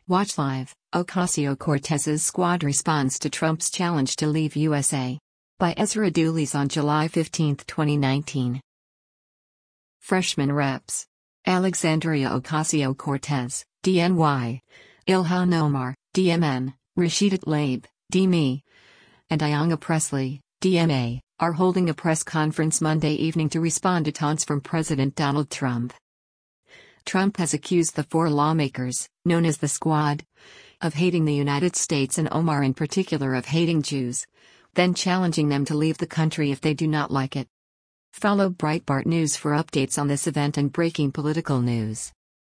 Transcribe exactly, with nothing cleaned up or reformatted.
Watch live. Ocasio-Cortez's squad responds to Trump's challenge to leave U S A. By Ezra Doolis on July fifteenth, twenty nineteen. Freshman reps. Alexandria Ocasio-Cortez, D N Y. Ilhan Omar, D M N, Rashida Tlaib, D M E. And Ayanna Pressley, D M A, are holding a press conference Monday evening to respond to taunts from President Donald Trump. Trump has accused the four lawmakers, known as the Squad, of hating the United States and Omar in particular of hating Jews, then challenging them to leave the country if they do not like it. Follow Breitbart News for updates on this event and breaking political news.